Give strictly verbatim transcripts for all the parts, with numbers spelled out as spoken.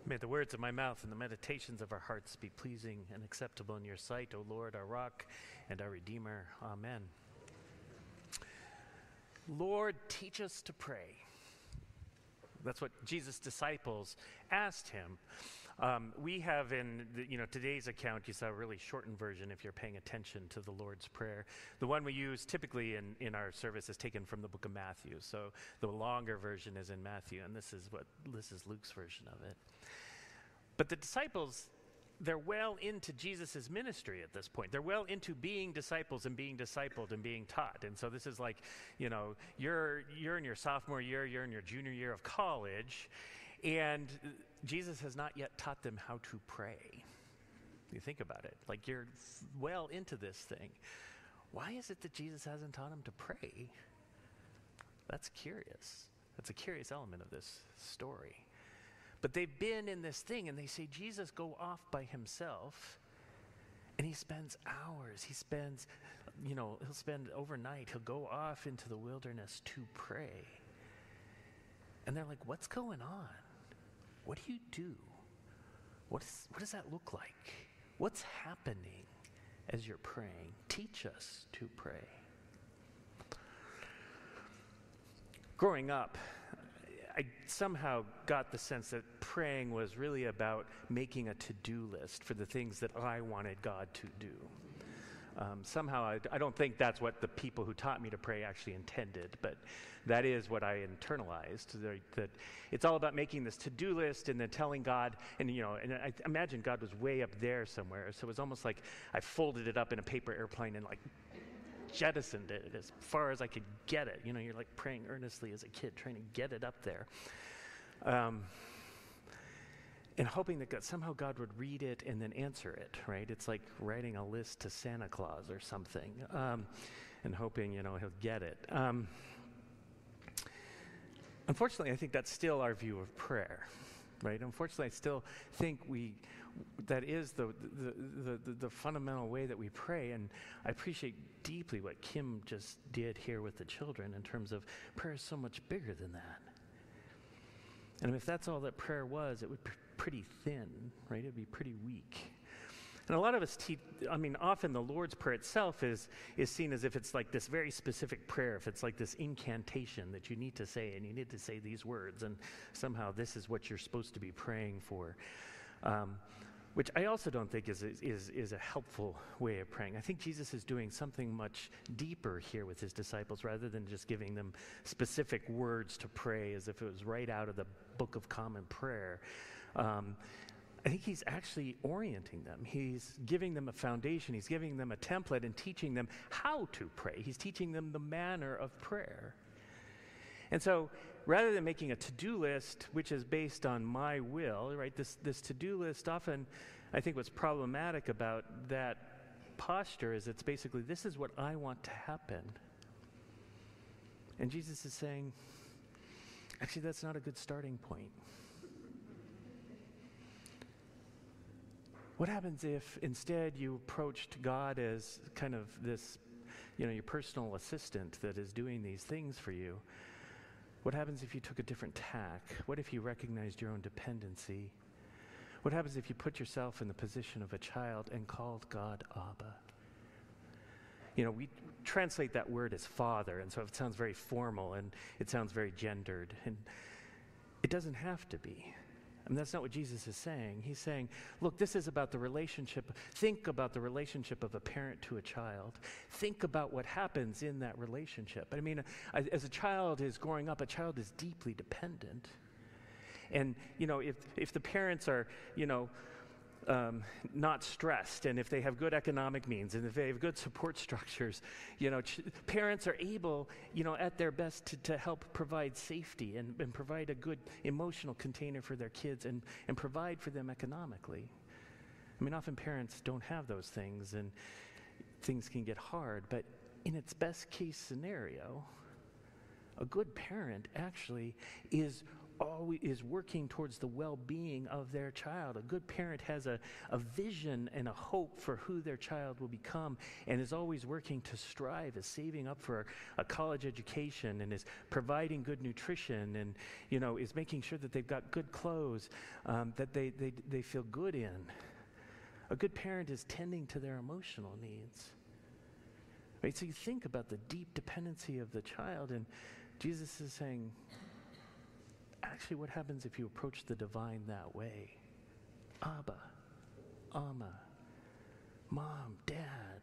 May the words of my mouth and the meditations of our hearts be pleasing and acceptable in your sight, O Lord, our rock and our Redeemer. Amen. Lord, teach us to pray. That's what Jesus' disciples asked him. Um, we have in the, you know today's account, you saw a really shortened version if you're paying attention to the Lord's Prayer. The one we use typically in, in our service is taken from the book of Matthew. So the longer version is in Matthew, and this is what this is Luke's version of it. But the disciples, they're well into Jesus' ministry at this point. They're well into being disciples and being discipled and being taught. And so this is like, you know, you're you're in your sophomore year, you're in your junior year of college, and Jesus has not yet taught them how to pray. You think about it, like you're well into this thing. Why is it that Jesus hasn't taught them to pray? That's curious. That's a curious element of this story. But they've been in this thing, and they say, Jesus, go off by himself. And he spends hours. He spends, you know, he'll spend overnight. He'll go off into the wilderness to pray. And they're like, what's going on? What do you do? What, is, what does that look like? What's happening as you're praying? Teach us to pray. Growing up, I somehow got the sense that praying was really about making a to-do list for the things that I wanted God to do. Um, somehow, I, I don't think that's what the people who taught me to pray actually intended, but that is what I internalized, that, that it's all about making this to-do list and then telling God, and you know, and I imagine God was way up there somewhere, so it was almost like I folded it up in a paper airplane and like jettisoned it as far as I could get it. You know, you're like praying earnestly as a kid, trying to get it up there. Um, and hoping that God, somehow God would read it and then answer it, right? It's like writing a list to Santa Claus or something, um, and hoping, you know, he'll get it. Um, unfortunately, I think that's still our view of prayer, right? Unfortunately, I still think we that is the the, the the the fundamental way that we pray, and I appreciate deeply what Kim just did here with the children in terms of prayer is so much bigger than that. And if that's all that prayer was, it would be pretty thin, right? It would be pretty weak. And a lot of us teach, I mean, often the Lord's Prayer itself is is seen as if it's like this very specific prayer, if it's like this incantation that you need to say, and you need to say these words, and somehow this is what you're supposed to be praying for. Um, which I also don't think is, is, is a helpful way of praying. I think Jesus is doing something much deeper here with his disciples rather than just giving them specific words to pray as if it was right out of the Book of Common Prayer. Um, I think he's actually orienting them. He's giving them a foundation. He's giving them a template and teaching them how to pray. He's teaching them the manner of prayer. And so rather than making a to-do list, which is based on my will, right, this, this to-do list often, I think what's problematic about that posture is it's basically, this is what I want to happen. And Jesus is saying, actually, that's not a good starting point. What happens if instead you approached God as kind of this, you know, your personal assistant that is doing these things for you? What happens if you took a different tack? What if you recognized your own dependency? What happens if you put yourself in the position of a child and called God Abba? You know, we translate that word as father, and so it sounds very formal and it sounds very gendered. And it doesn't have to be. I mean, that's not what Jesus is saying. He's saying, look, this is about the relationship. Think about the relationship of a parent to a child. Think about what happens in that relationship. I mean, as a child is growing up, a child is deeply dependent. And, you know, if, if the parents are, you know, um, not stressed, and if they have good economic means, and if they have good support structures, you know, ch- parents are able, you know, at their best to, to help provide safety and, and provide a good emotional container for their kids and, and provide for them economically. I mean, often parents don't have those things, and things can get hard, but in its best case scenario, a good parent actually is always is working towards the well-being of their child. A good parent has a, a vision and a hope for who their child will become, and is always working to strive, is saving up for a, a college education, and is providing good nutrition, and you know is making sure that they've got good clothes, um, that they, they they feel good in. A good parent is tending to their emotional needs. Right? So you think about the deep dependency of the child, and Jesus is saying, actually, what happens if you approach the divine that way? Abba, Amma, Mom, Dad.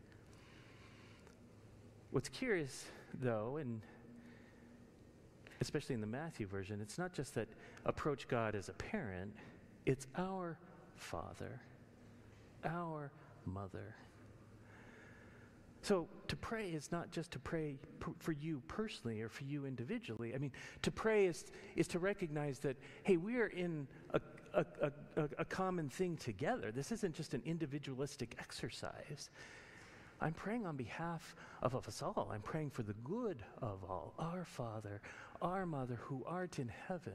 What's curious, though, and especially in the Matthew version, it's not just that approach God as a parent, it's our Father, our Mother. So to pray is not just to pray p- for you personally or for you individually. I mean, to pray is is to recognize that, hey, we are in a, a, a, a, a common thing together. This isn't just an individualistic exercise. I'm praying on behalf of, of us all. I'm praying for the good of all. Our Father, our Mother, who art in heaven.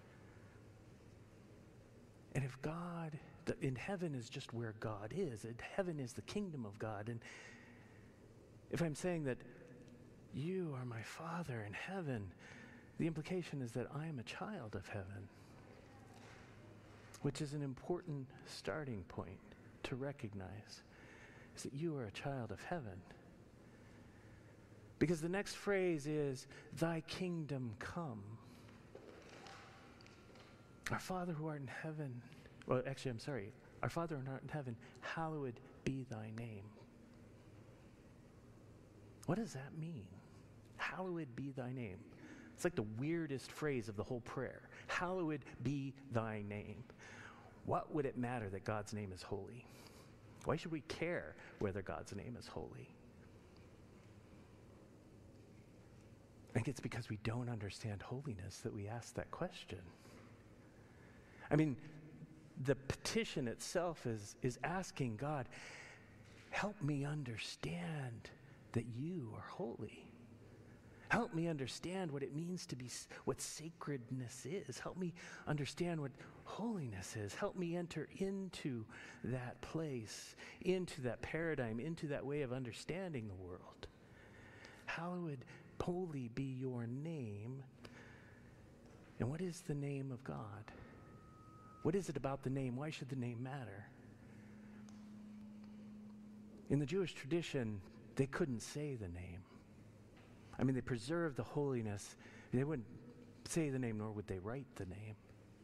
And if God, the, in heaven is just where God is. And heaven is the kingdom of God. And if I'm saying that you are my Father in heaven, the implication is that I am a child of heaven, which is an important starting point to recognize, is that you are a child of heaven. Because the next phrase is, thy kingdom come. Our Father who art in heaven, well, actually, I'm sorry, our Father who art in heaven, hallowed be thy name. What does that mean? Hallowed be thy name. It's like the weirdest phrase of the whole prayer. Hallowed be thy name. What would it matter that God's name is holy? Why should we care whether God's name is holy? I think it's because we don't understand holiness that we ask that question. I mean, the petition itself is, is asking God, help me understand that you are holy. Help me understand what it means to be, what sacredness is. Help me understand what holiness is. Help me enter into that place, into that paradigm, into that way of understanding the world. Hallowed, holy be your name. And what is the name of God? What is it about the name? Why should the name matter? In the Jewish tradition, they couldn't say the name. I mean, they preserved the holiness. They wouldn't say the name, nor would they write the name.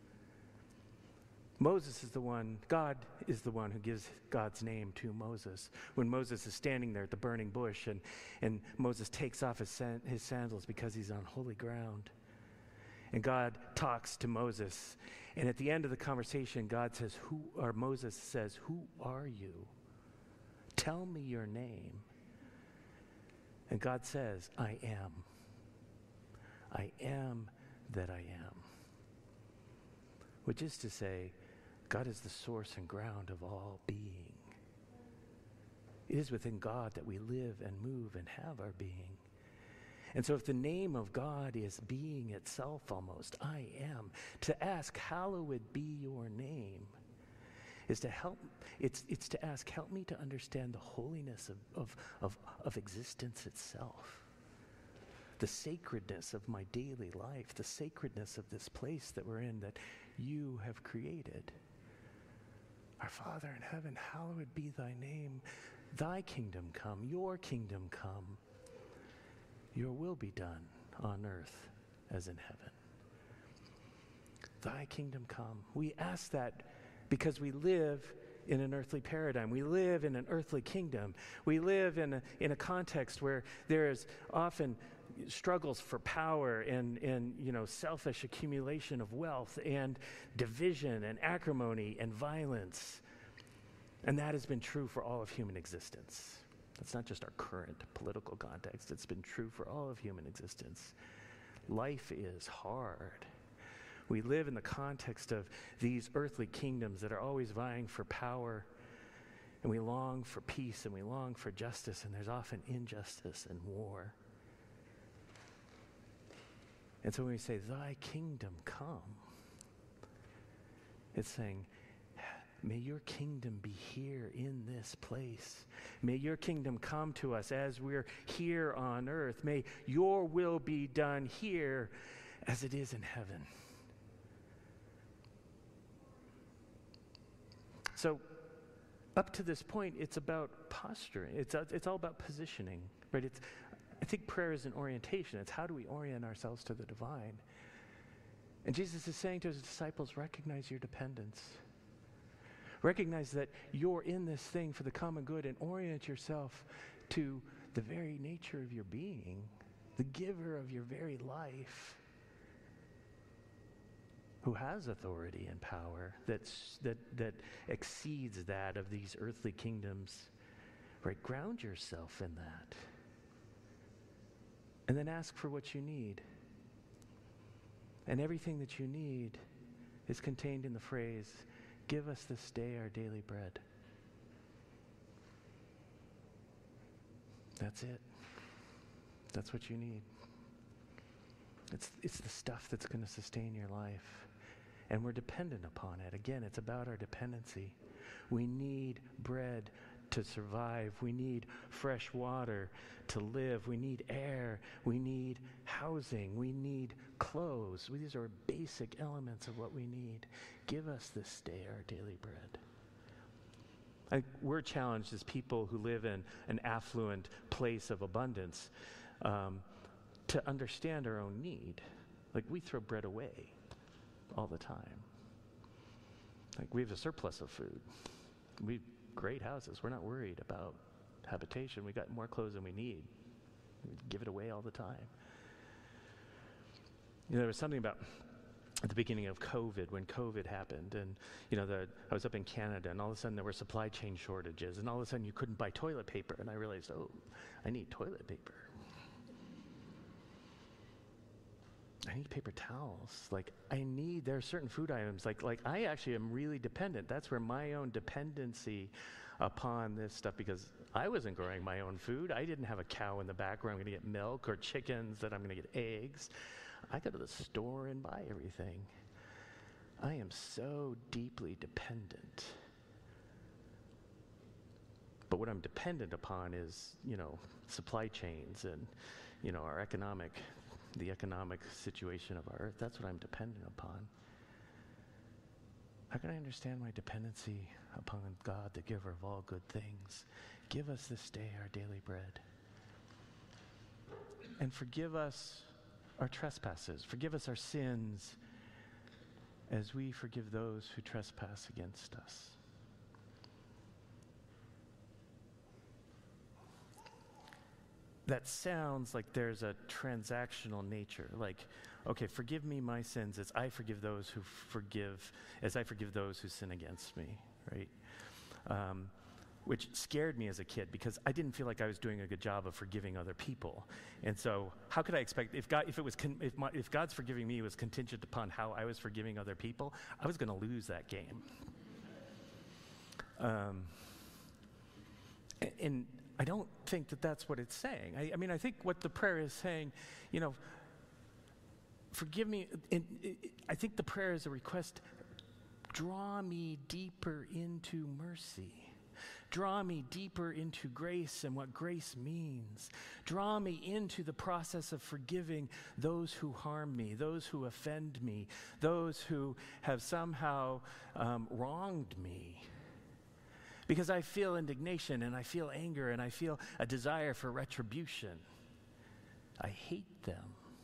Moses is the one, God is the one who gives God's name to Moses. When Moses is standing there at the burning bush, and, and Moses takes off his, san- his sandals because he's on holy ground. And God talks to Moses. And at the end of the conversation, God says, "Who?" or Moses says, "Who are you? Tell me your name." And God says, I am. I am that I am. Which is to say, God is the source and ground of all being. It is within God that we live and move and have our being. And so if the name of God is being itself almost, I am, to ask, hallowed be your name, is to help, it's it's to ask, help me to understand the holiness of, of, of, of existence itself. The sacredness of my daily life, the sacredness of this place that we're in that you have created. Our Father in heaven, hallowed be thy name. Thy kingdom come, your kingdom come. Your will be done on earth as in heaven. Thy kingdom come. We ask that because we live in an earthly paradigm. We live in an earthly kingdom. We live in a, in a context where there is often struggles for power and, and you know, selfish accumulation of wealth and division and acrimony and violence. And that has been true for all of human existence. That's not just our current political context. It's been true for all of human existence. Life is hard. We live in the context of these earthly kingdoms that are always vying for power, and we long for peace, and we long for justice, and there's often injustice and war. And so when we say, thy kingdom come, it's saying, may your kingdom be here in this place. May your kingdom come to us as we're here on earth. May your will be done here as it is in heaven. So up to this point, it's about posturing. It's, it's all about positioning, right? It's, I think prayer is an orientation. It's how do we orient ourselves to the divine? And Jesus is saying to his disciples, recognize your dependence. Recognize that you're in this thing for the common good, and orient yourself to the very nature of your being, the giver of your very life, who has authority and power that's, that, that exceeds that of these earthly kingdoms. Right? Ground yourself in that. And then ask for what you need. And everything that you need is contained in the phrase, give us this day our daily bread. That's it. That's what you need. It's, it's the stuff that's going to sustain your life. And we're dependent upon it. Again, it's about our dependency. We need bread to survive. We need fresh water to live. We need air. We need housing. We need clothes. These are basic elements of what we need. Give us this day our daily bread. I, we're challenged as people who live in an affluent place of abundance um, to understand our own need. Like, we throw bread away all the time. Like, we have a surplus of food. We great houses. We're not worried about habitation. We got more clothes than we need. We give it away all the time. You know, there was something about at the beginning of COVID, when COVID happened, and you know, the, I was up in Canada, and all of a sudden there were supply chain shortages, and all of a sudden you couldn't buy toilet paper, and I realized, oh, I need toilet paper. I need paper towels. Like, I need, there are certain food items, like, like I actually am really dependent. That's where my own dependency upon this stuff, because I wasn't growing my own food. I didn't have a cow in the back where I'm going to get milk, or chickens that I'm going to get eggs. I go to the store and buy everything. I am so deeply dependent. But what I'm dependent upon is, you know, supply chains and, you know, our economic the economic situation of our earth. That's what I'm dependent upon. How can I understand my dependency upon God, the giver of all good things? Give us this day our daily bread. And forgive us our trespasses. Forgive us our sins as we forgive those who trespass against us. That sounds like there's a transactional nature. Like, okay, forgive me my sins as I forgive those who forgive, as I forgive those who sin against me, right? Um, which scared me as a kid because I didn't feel like I was doing a good job of forgiving other people. And so how could I expect, if God, if it was, con, if, my, if God's forgiving me was contingent upon how I was forgiving other people, I was going to lose that game. Um, and, and I don't think that that's what it's saying. I, I mean, I think what the prayer is saying, you know, forgive me. And I think the prayer is a request, draw me deeper into mercy. Draw me deeper into grace and what grace means. Draw me into the process of forgiving those who harm me, those who offend me, those who have somehow um, wronged me. Because I feel indignation and I feel anger and I feel a desire for retribution. I hate them.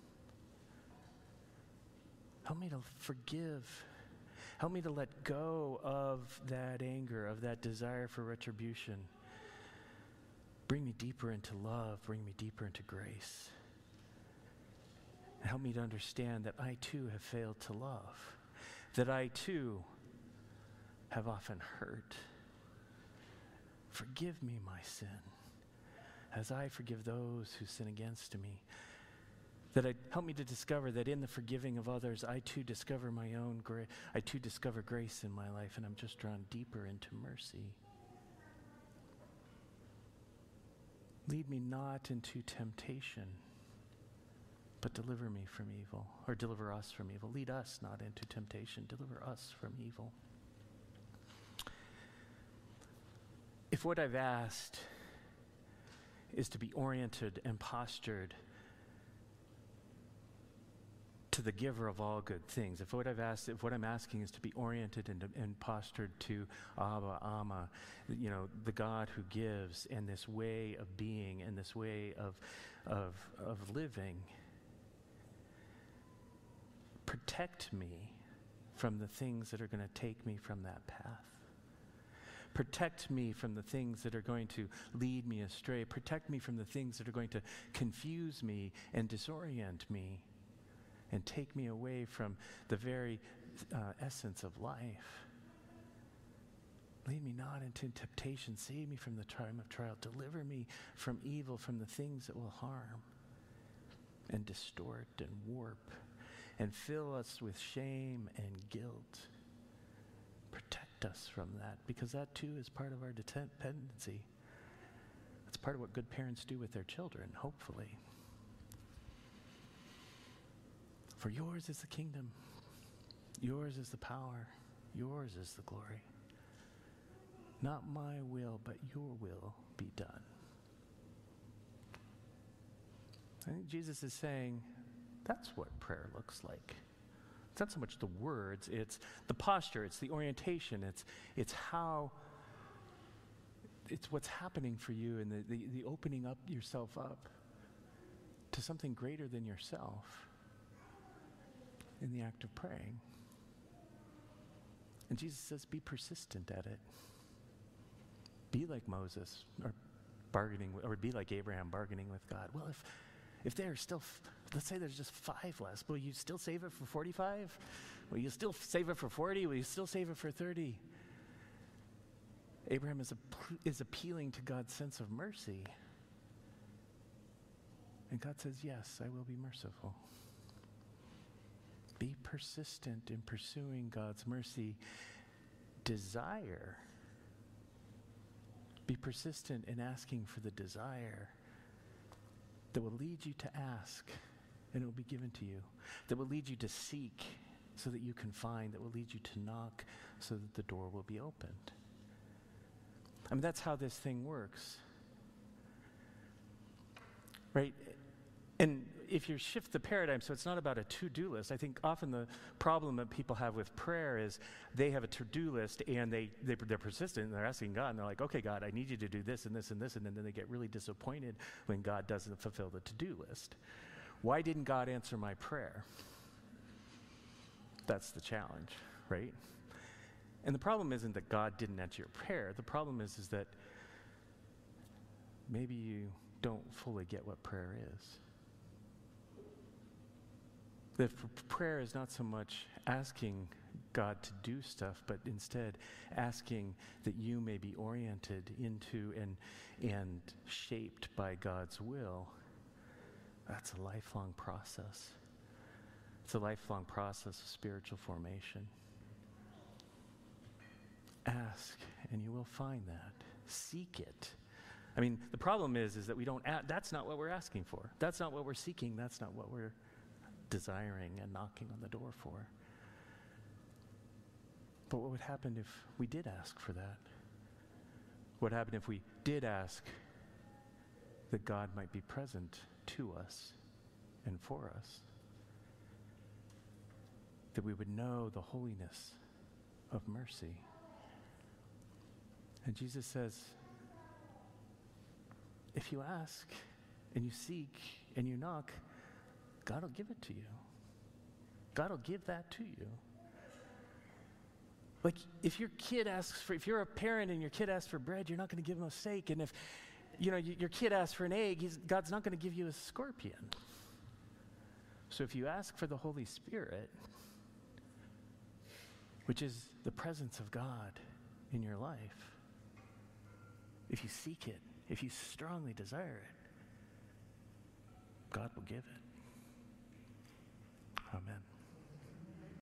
Help me to forgive. Help me to let go of that anger, of that desire for retribution. Bring me deeper into love. Bring me deeper into grace. And help me to understand that I too have failed to love. That I too have often hurt. Forgive me my sin, as I forgive those who sin against me. That I help me to discover that in the forgiving of others, I too discover my own grace. I too discover grace in my life, and I'm just drawn deeper into mercy. Lead me not into temptation, but deliver me from evil, or deliver us from evil. Lead us not into temptation, deliver us from evil. If what I've asked is to be oriented and postured to the giver of all good things, if what I've asked, if what I'm asking is to be oriented and, and postured to Abba, Amma, you know, the God who gives, and this way of being, and this way of, of, of living, protect me from the things that are going to take me from that path. Protect me from the things that are going to lead me astray. Protect me from the things that are going to confuse me and disorient me and take me away from the very uh, essence of life. Lead me not into temptation. Save me from the time of trial. Deliver me from evil, from the things that will harm and distort and warp and fill us with shame and guilt. Protect us from that, because that too is part of our dependency. It's part of what good parents do with their children, hopefully. For yours is the kingdom, yours is the power, yours is the glory. Not my will, but your will be done. I think Jesus is saying that's what prayer looks like. It's not so much the words, it's the posture, it's the orientation, it's it's how, it's what's happening for you, and the, the, the opening up yourself up to something greater than yourself in the act of praying. And Jesus says, be persistent at it. Be like Moses, or bargaining, or be like Abraham, bargaining with God. Well, if If there are still, f- let's say there's just five less, will you still save it for forty-five? Will you still f- save it for forty? Will you still save it for thirty? Abraham is, a, is appealing to God's sense of mercy. And God says, yes, I will be merciful. Be persistent in pursuing God's mercy. Desire. Be persistent in asking for the desire that will lead you to ask, and it will be given to you. That will lead you to seek, so that you can find. That will lead you to knock, so that the door will be opened. I mean, that's how this thing works. Right? And if you shift the paradigm, so it's not about a to-do list. I think often the problem that people have with prayer is they have a to-do list, and they, they, they're persistent, and they're asking God, and they're like, okay, God, I need you to do this and this and this, and then they get really disappointed when God doesn't fulfill the to-do list. Why didn't God answer my prayer? That's the challenge, right? And the problem isn't that God didn't answer your prayer. The problem is, is that maybe you don't fully get what prayer is. That prayer is not so much asking God to do stuff, but instead asking that you may be oriented into and, and shaped by God's will. That's a lifelong process. It's a lifelong process of spiritual formation. Ask, and you will find that. Seek it. I mean, the problem is, is that we don't, a- that's not what we're asking for. That's not what we're seeking. That's not what we're desiring and knocking on the door for. But what would happen if we did ask for that? What would happen if we did ask that God might be present to us and for us? That we would know the holiness of mercy. And Jesus says, if you ask and you seek and you knock, God will give it to you. God will give that to you. Like, if your kid asks for, if you're a parent and your kid asks for bread, you're not going to give him a steak. And if, you know, y- your kid asks for an egg, he's, God's not going to give you a scorpion. So if you ask for the Holy Spirit, which is the presence of God in your life, if you seek it, if you strongly desire it, God will give it. Amen.